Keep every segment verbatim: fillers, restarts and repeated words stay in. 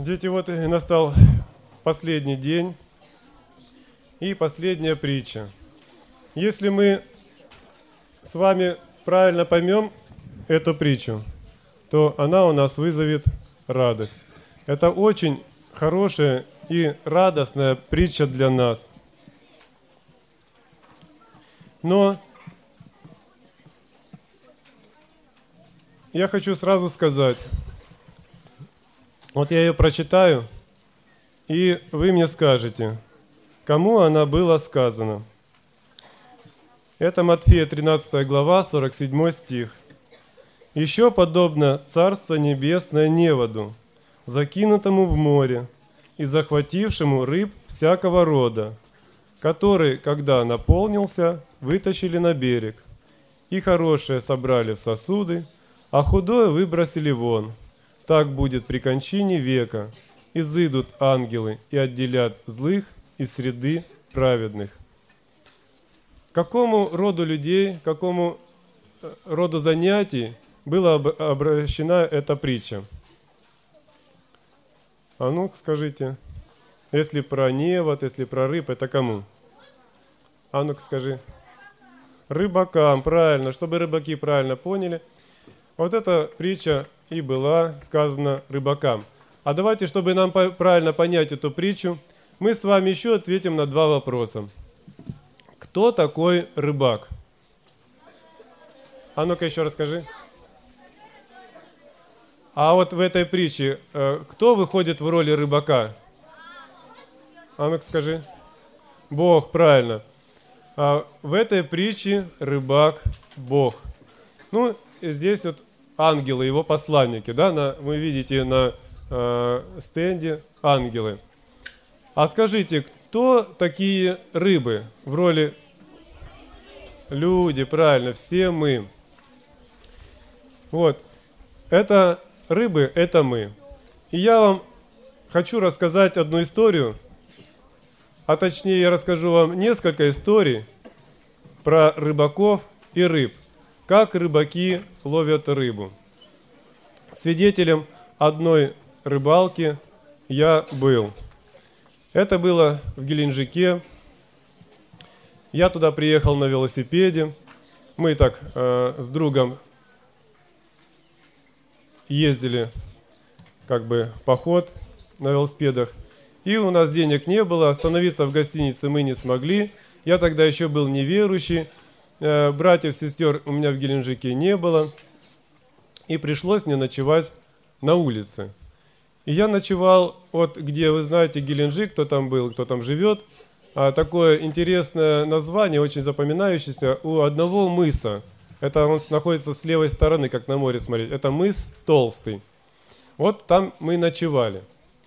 Дети, вот и настал последний день и последняя притча. Если мы с вами правильно поймем эту притчу, то она у нас вызовет радость. Это очень хорошая и радостная притча для нас. Но я хочу сразу сказать, вот я ее прочитаю, и вы мне скажете, кому она была сказана. Это Матфея тринадцатая глава, сорок седьмой стих. «Еще подобно Царство Небесное неводу, закинутому в море и захватившему рыб всякого рода, который, когда наполнился, вытащили на берег, и хорошее собрали в сосуды, а худое выбросили вон. Так будет при кончине века. Изыдут ангелы и отделят злых из среды праведных». К какому роду людей, к какому роду занятий была обращена эта притча? А ну, скажите, если про невод, если про рыб, это кому? А ну-ка скажи. Рыбакам, правильно, чтобы рыбаки правильно поняли. Вот эта притча и была сказана рыбакам. А давайте, чтобы нам правильно понять эту притчу, мы с вами еще ответим на два вопроса. Кто такой рыбак? А ну-ка еще расскажи. А вот в этой притче кто выходит в роли рыбака? А ну-ка скажи. Бог, правильно. А в этой притче рыбак Бог. Ну, здесь вот ангелы, его посланники, да, на, вы видите на э, стенде ангелы. А скажите, кто такие рыбы в роли люди, правильно, все мы. Вот, это рыбы, это мы. И я вам хочу рассказать одну историю, а точнее я расскажу вам несколько историй про рыбаков и рыб. Как рыбаки ловят рыбу. Свидетелем одной рыбалки я был. Это было в Геленджике. Я туда приехал на велосипеде. Мы так э, с другом ездили как бы в поход на велосипедах. И у нас денег не было, остановиться в гостинице мы не смогли. Я тогда еще был неверующий. Братьев, сестер у меня в Геленджике не было, и пришлось мне ночевать на улице. И я ночевал, вот где, вы знаете, Геленджик, кто там был, кто там живет, а такое интересное название, очень запоминающееся, у одного мыса. Это он находится с левой стороны, как на море смотреть. Это мыс Толстый. Вот там мы ночевали.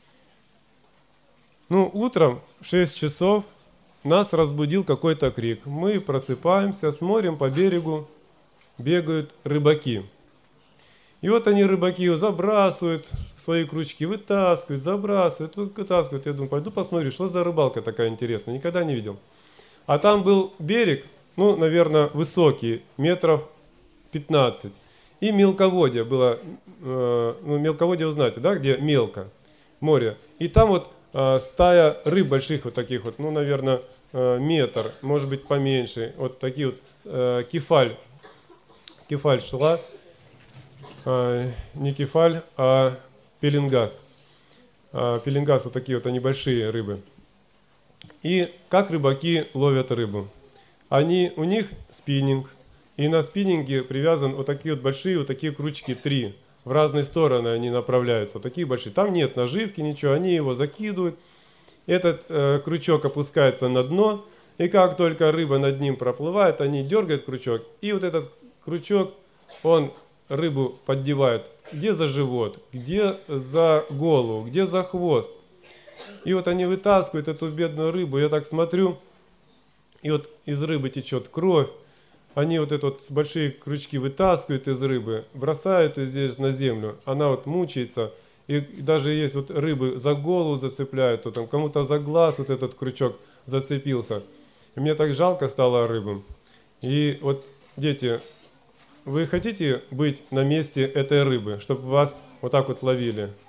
Ну, утром в шесть часов нас разбудил какой-то крик. Мы просыпаемся, смотрим по берегу, бегают рыбаки. И вот они, рыбаки, забрасывают свои крючки, вытаскивают, забрасывают, вытаскивают. Я думаю, пойду посмотрю, что за рыбалка такая интересная, никогда не видел. А там был берег, ну, наверное, высокий, метров пятнадцать. И мелководье было, э, ну, мелководье вы знаете, да, где мелко, море. И там вот стая рыб больших вот таких вот, ну, наверное, метр, может быть, поменьше. Вот такие вот э, кефаль. Кефаль шла. Э, не кефаль, а пеленгаз. Э, пеленгаз, вот такие вот они большие рыбы. И как рыбаки ловят рыбу? Они, у них спиннинг. И на спиннинге привязан вот такие вот большие, вот такие крючки, три. В разные стороны они направляются, такие большие. Там нет наживки, ничего, они его закидывают. Этот э, крючок опускается на дно, и как только рыба над ним проплывает, они дергают крючок, и вот этот крючок, он рыбу поддевает где за живот, где за голову, где за хвост. И вот они вытаскивают эту бедную рыбу, я так смотрю, и вот из рыбы течет кровь. Они вот этот вот большие крючки вытаскивают из рыбы, бросают ее здесь на землю. Она вот мучается. И даже есть вот рыбы за голову зацепляют, то там кому-то за глаз вот этот крючок зацепился. И мне так жалко стало рыбам. И вот, дети, вы хотите быть на месте этой рыбы, чтобы вас вот так вот ловили?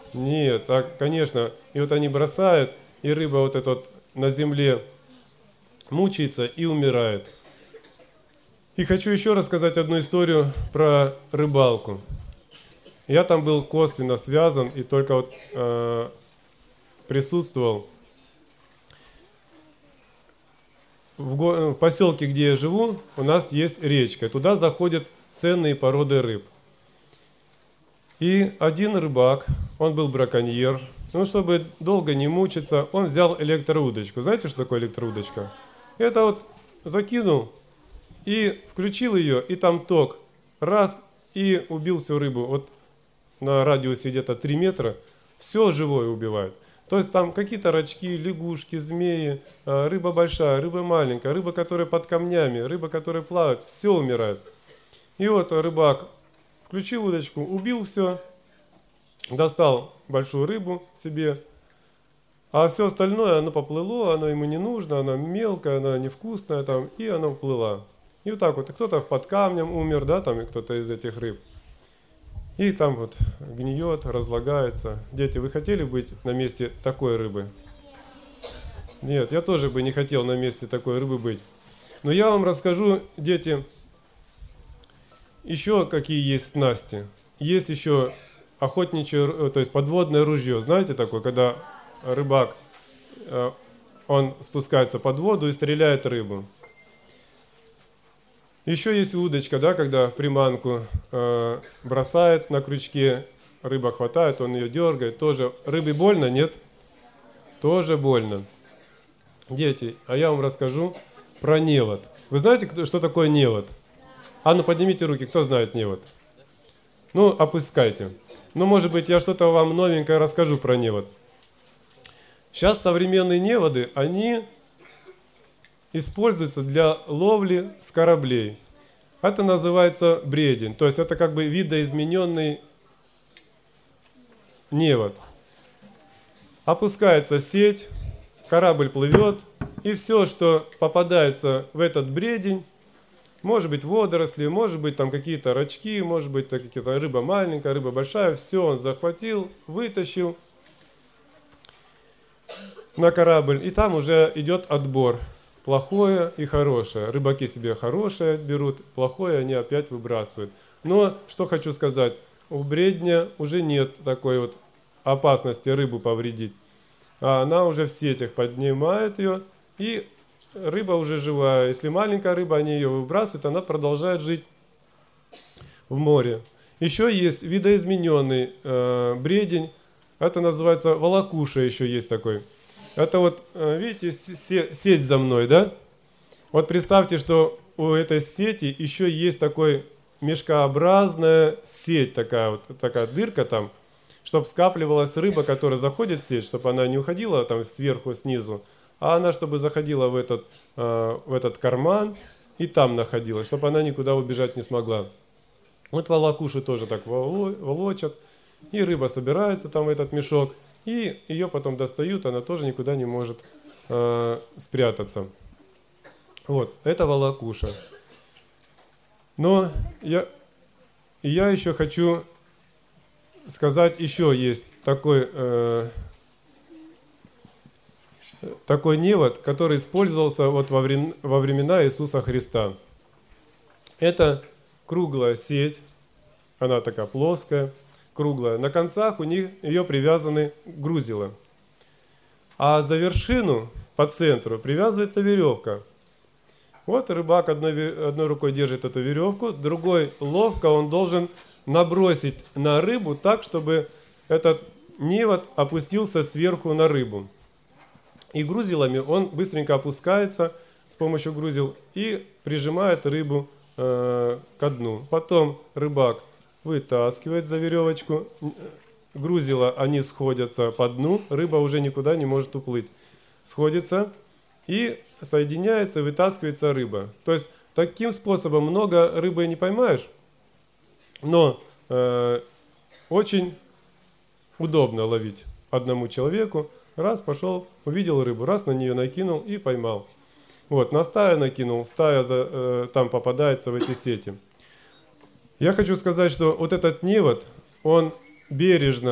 Нет, а, конечно, и вот они бросают, и рыба вот эта вот на земле мучается и умирает. И хочу еще рассказать одну историю про рыбалку. Я там был косвенно связан и только вот э, присутствовал. В, го- в поселке, где я живу, у нас есть речка. Туда заходят ценные породы рыб. И один рыбак, он был браконьер, ну, чтобы долго не мучиться, он взял электроудочку. Знаете, что такое электроудочка? Это вот закинул и включил ее, и там ток. Раз, и убил всю рыбу. Вот на радиусе где-то три метра, все живое убивают. То есть там какие-то рачки, лягушки, змеи, рыба большая, рыба маленькая, рыба, которая под камнями, рыба, которая плавает, все умирает. И вот рыбак включил удочку, убил все, достал большую рыбу себе, а все остальное, оно поплыло, оно ему не нужно, оно мелкое, оно невкусное, там, и оно уплыло. И вот так вот, кто-то под камнем умер, да, там, и кто-то из этих рыб. И там вот гниет, разлагается. Дети, вы хотели быть на месте такой рыбы? Нет, я тоже бы не хотел на месте такой рыбы быть. Но я вам расскажу, дети, еще какие есть снасти. Есть еще охотничье, то есть подводное ружье. Знаете такое, когда рыбак, он спускается под воду и стреляет рыбу. Еще есть удочка, да, когда приманку э, бросает на крючке, рыба хватает, он ее дергает. Тоже рыбе больно, нет? Тоже больно. Дети, а я вам расскажу про невод. Вы знаете, что такое невод? А ну поднимите руки, кто знает невод? Ну, опускайте. Ну, может быть, я что-то вам новенькое расскажу про невод. Сейчас современные неводы, они используются для ловли с кораблей. Это называется бредень. То есть это как бы видоизмененный невод. Опускается сеть, корабль плывет, и все, что попадается в этот бредень, может быть водоросли, может быть там какие-то рачки, может быть какие-то рыба маленькая, рыба большая, все он захватил, вытащил на корабль, и там уже идет отбор. Плохое и хорошее. Рыбаки себе хорошее берут, плохое они опять выбрасывают. Но, что хочу сказать, у бредня уже нет такой вот опасности рыбу повредить. А она уже в сетях поднимает ее, и рыба уже живая. Если маленькая рыба, они ее выбрасывают, она продолжает жить в море. Еще есть видоизмененный э, бредень, это называется волокуша, еще есть такой. Это вот, видите, сеть за мной, да? Вот представьте, что у этой сети еще есть такой мешкообразная сеть, такая вот, такая дырка там, чтобы скапливалась рыба, которая заходит в сеть, чтобы она не уходила там сверху, снизу, а она, чтобы заходила в этот, в этот карман и там находилась, чтобы она никуда убежать не смогла. Вот волокуши тоже так волочат, и рыба собирается там в этот мешок, и ее потом достают, она тоже никуда не может э, спрятаться. Вот, это волокуша. Но я, я еще хочу сказать, еще есть такой, э, такой невод, который использовался вот во, времена, во времена Иисуса Христа. Это круглая сеть, она такая плоская, круглая. На концах у них ее привязаны грузила. А за вершину, по центру, привязывается веревка. Вот рыбак одной, одной рукой держит эту веревку, другой ловко он должен набросить на рыбу так, чтобы этот невод опустился сверху на рыбу. И грузилами он быстренько опускается с помощью грузил и прижимает рыбу э, ко дну. Потом рыбак вытаскивает за веревочку, грузила, они сходятся по дну, рыба уже никуда не может уплыть. Сходится и соединяется, вытаскивается рыба. То есть таким способом много рыбы не поймаешь, но э, очень удобно ловить одному человеку. Раз пошел, увидел рыбу, раз на нее накинул и поймал. Вот, на стаю накинул, стая за, э, там попадается в эти сети. Я хочу сказать, что вот этот невод, он бережно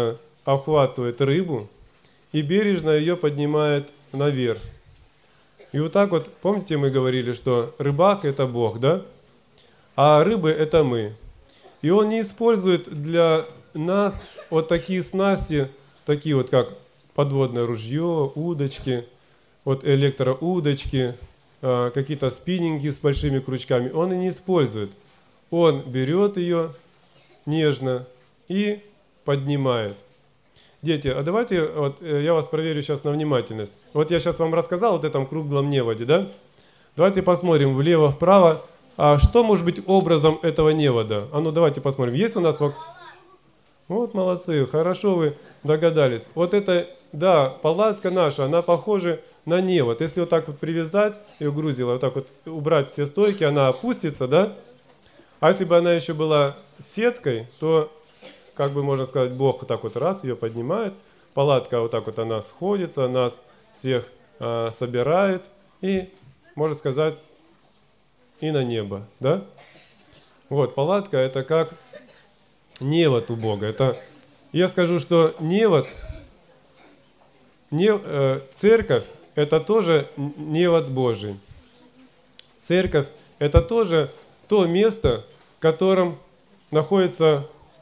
обхватывает рыбу и бережно ее поднимает наверх. И вот так вот, помните, мы говорили, что рыбак – это Бог, да? А рыбы – это мы. И Он не использует для нас вот такие снасти, такие вот как подводное ружье, удочки, вот электроудочки, какие-то спиннинги с большими крючками. Он и не использует. Он берет ее нежно и поднимает. Дети, а давайте, вот я вас проверю сейчас на внимательность. Вот я сейчас вам рассказал вот этом круглом неводе, да? Давайте посмотрим влево-вправо. А что может быть образом этого невода? А ну давайте посмотрим. Есть у нас... Вот молодцы, хорошо вы догадались. Вот это, да, палатка наша, она похожа на невод. Если вот так вот привязать ее грузила, вот так вот убрать все стойки, она опустится, да? А если бы она еще была сеткой, то, как бы можно сказать, Бог вот так вот раз ее поднимает, палатка вот так вот она сходится, нас всех э, собирает и, можно сказать, и на небо, да? Вот, палатка это как невод у Бога. Это, я скажу, что невод, не, э, церковь это тоже невод Божий. Церковь это тоже то место, в котором находится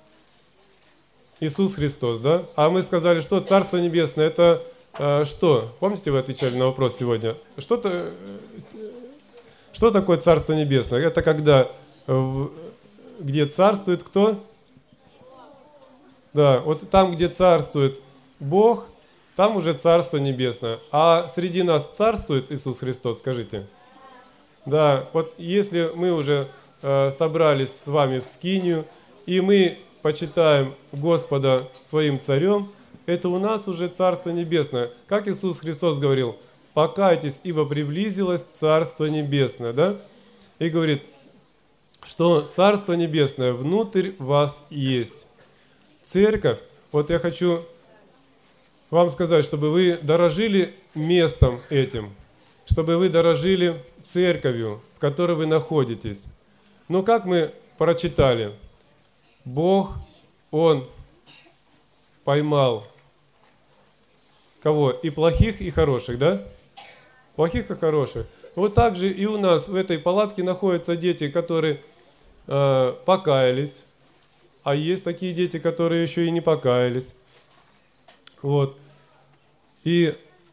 Иисус Христос, да? А мы сказали, что Царство Небесное это э, что? Помните, вы отвечали на вопрос сегодня? Что-то, э, что такое Царство Небесное? Это когда, э, где царствует кто? Да, вот там, где царствует Бог, там уже Царство Небесное. А среди нас царствует Иисус Христос, скажите? Да, вот если мы уже э, собрались с вами в скинию, и мы почитаем Господа своим царем, это у нас уже Царство Небесное. Как Иисус Христос говорил, покайтесь, ибо приблизилось Царство Небесное, да? И говорит, что Царство Небесное внутрь вас есть. Церковь, вот я хочу вам сказать, чтобы вы дорожили местом этим, чтобы вы дорожили церковью, в которой вы находитесь. Но как мы прочитали, Бог, Он поймал кого? И плохих, и хороших, да? Плохих и хороших. Вот так же и у нас в этой палатке находятся дети, которые э, покаялись, а есть такие дети, которые еще и не покаялись. Вот. И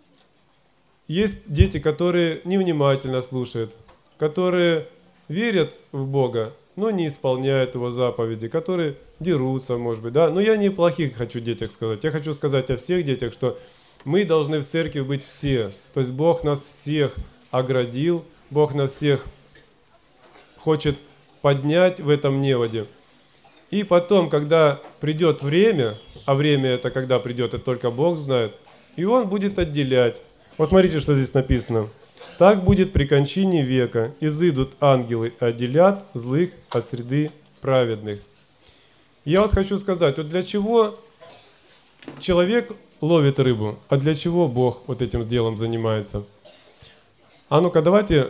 есть дети, которые невнимательно слушают, которые верят в Бога, но не исполняют Его заповеди, которые дерутся, может быть, да. Но я не плохих хочу детях сказать. Я хочу сказать о всех детях, что мы должны в церкви быть все. То есть Бог нас всех оградил, Бог нас всех хочет поднять в этом неводе. И потом, когда придет время, а время это когда придет, это только Бог знает, и Он будет отделять. Вот смотрите, что здесь написано. «Так будет при кончине века. Изыдут ангелы, отделят злых от среды праведных». Я вот хочу сказать, вот для чего человек ловит рыбу, а для чего Бог вот этим делом занимается? А ну-ка давайте,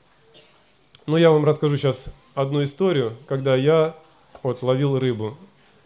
ну я вам расскажу сейчас одну историю, когда я вот ловил рыбу.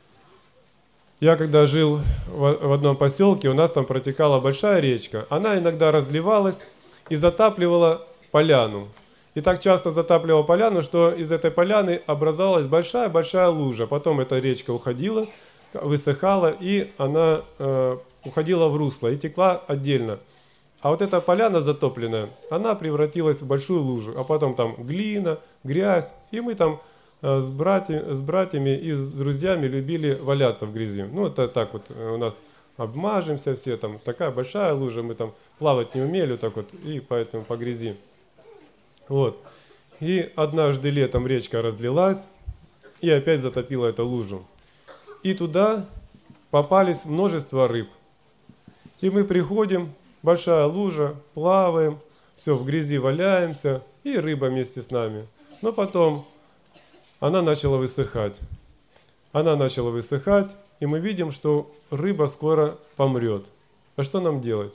Я когда жил в, в одном поселке, у нас там протекала большая речка. Она иногда разливалась и затапливала поляну. И так часто затапливала поляну, что из этой поляны образовалась большая-большая лужа. Потом эта речка уходила, высыхала, и она э, уходила в русло и текла отдельно. А вот эта поляна затопленная, она превратилась в большую лужу. А потом там глина, грязь, и мы там с братьями, с братьями и с друзьями любили валяться в грязи. Ну, это так вот у нас обмажемся все, там такая большая лужа, мы там плавать не умели, так вот, и поэтому по грязи. Вот. И однажды летом речка разлилась и опять затопила эту лужу. И туда попались множество рыб. И мы приходим, большая лужа, плаваем, все, в грязи валяемся, и рыба вместе с нами. Но потом она начала высыхать. Она начала высыхать, и мы видим, что рыба скоро помрет. А что нам делать?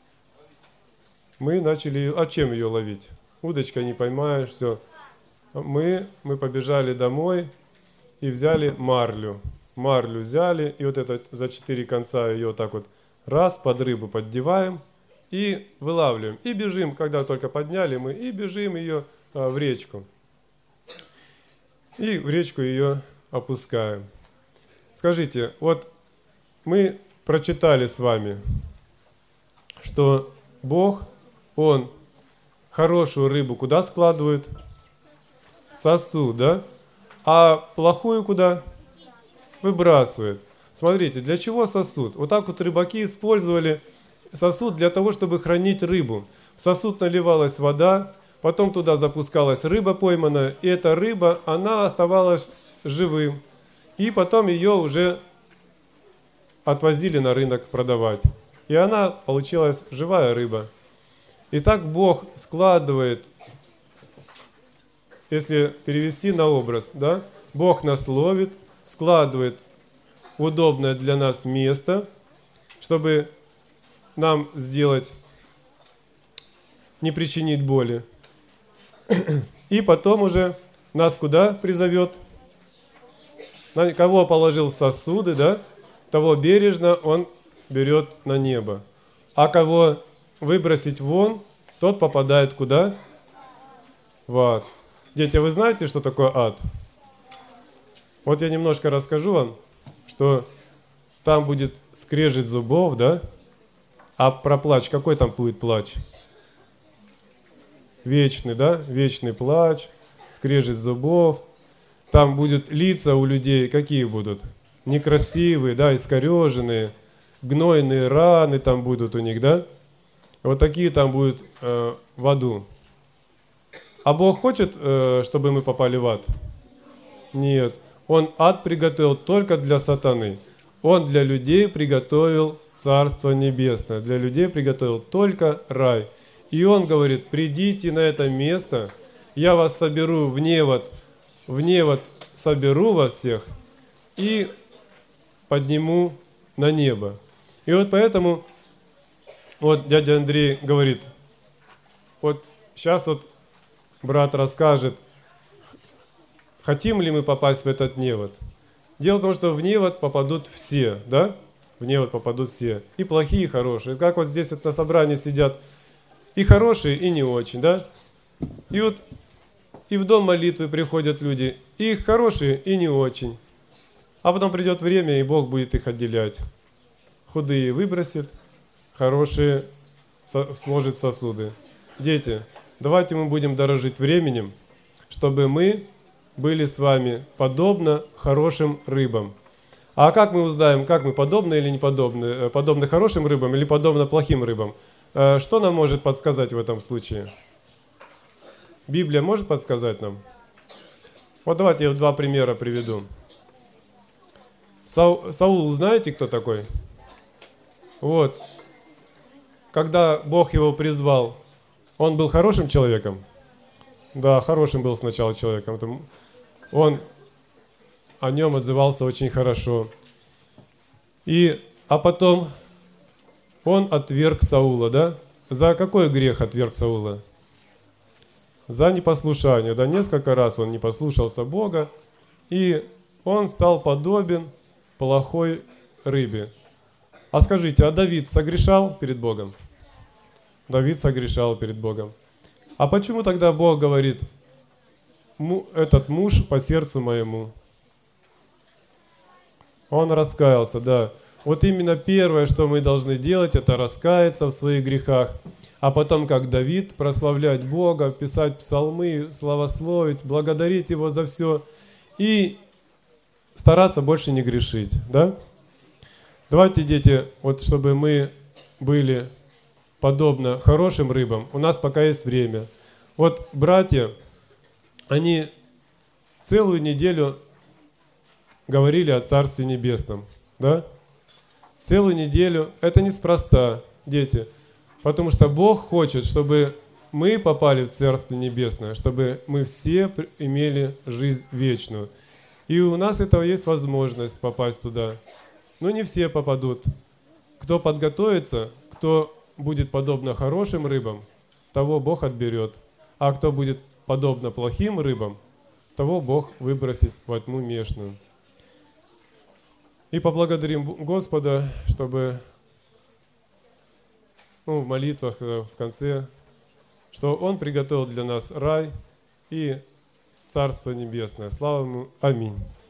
Мы начали ее... А чем ее ловить? Удочкой не поймаешь, все. Мы, мы побежали домой и взяли марлю. марлю взяли, и вот это за четыре конца ее вот так вот раз под рыбу поддеваем и вылавливаем. И бежим, когда только подняли мы, и бежим ее а, в речку. И в речку ее опускаем. Скажите, вот мы прочитали с вами, что Бог, Он хорошую рыбу куда складывает? В сосуд, да? А плохую куда? Выбрасывает. Смотрите, для чего сосуд? Вот так вот рыбаки использовали сосуд для того, чтобы хранить рыбу. В сосуд наливалась вода, потом туда запускалась рыба пойманная, и эта рыба, она оставалась живым. И потом ее уже отвозили на рынок продавать. И она получилась живая рыба. И так Бог складывает, если перевести на образ, да, Бог нас ловит, складывает в удобное для нас место, чтобы нам сделать, не причинить боли. И потом уже нас куда призовет? На кого положил в сосуды, да, того бережно он берет на небо. А кого выбросить вон, тот попадает куда? В ад. Дети, вы знаете, что такое ад? Вот я немножко расскажу вам, что там будет скрежет зубов, да? А про плач, какой там будет плач? Вечный, да? Вечный плач, скрежет зубов. Там будут лица у людей, какие будут? Некрасивые, да, искореженные, гнойные раны там будут у них, да? Вот такие там будут э, в аду. А Бог хочет, э, чтобы мы попали в ад? Нет. Он ад приготовил только для сатаны. Он для людей приготовил Царство Небесное. Для людей приготовил только рай. И Он говорит, придите на это место, я вас соберу в невод, в невод соберу вас всех и подниму на небо. И вот поэтому, вот дядя Андрей говорит, вот сейчас вот брат расскажет, хотим ли мы попасть в этот невод. Дело в том, что в невод попадут все, да? В невод попадут все. И плохие, и хорошие. Как вот здесь вот на собрании сидят и хорошие, и не очень, да? И вот и в дом молитвы приходят люди, и хорошие, и не очень. А потом придет время, и Бог будет их отделять. Худые выбросит, хорошие сложит сосуды. Дети, давайте мы будем дорожить временем, чтобы мы были с вами подобно хорошим рыбам. А как мы узнаем, как мы подобны или не подобны? Подобны хорошим рыбам или подобно плохим рыбам? Что нам может подсказать в этом случае? Библия может подсказать нам? Вот давайте я два примера приведу. Сау, Саул, знаете, кто такой? Вот. Когда Бог его призвал, он был хорошим человеком? Да, хорошим был сначала человеком. Он о нем отзывался очень хорошо. И, а потом он отверг Саула, да? За какой грех отверг Саула? За непослушание. Да, несколько раз он не послушался Бога, и он стал подобен плохой рыбе. А скажите, а Давид согрешал перед Богом? Давид согрешал перед Богом. А почему тогда Бог говорит, этот муж по сердцу моему? Он раскаялся, да. Вот именно первое, что мы должны делать, это раскаяться в своих грехах. А потом, как Давид, прославлять Бога, писать псалмы, славословить, благодарить Его за все. И стараться больше не грешить, да? Давайте, дети, вот чтобы мы были подобно хорошим рыбам, у нас пока есть время. Вот братья, они целую неделю говорили о Царстве Небесном, да? Целую неделю. Это неспроста, дети, потому что Бог хочет, чтобы мы попали в Царство Небесное, чтобы мы все имели жизнь вечную. И у нас этого есть возможность попасть туда. Но не все попадут. Кто подготовится, кто будет подобно хорошим рыбам, того Бог отберет. А кто будет подобно плохим рыбам, того Бог выбросит во тьму мешную. И поблагодарим Господа, чтобы ну, в молитвах в конце, что Он приготовил для нас рай и Царство Небесное. Слава Ему. Аминь.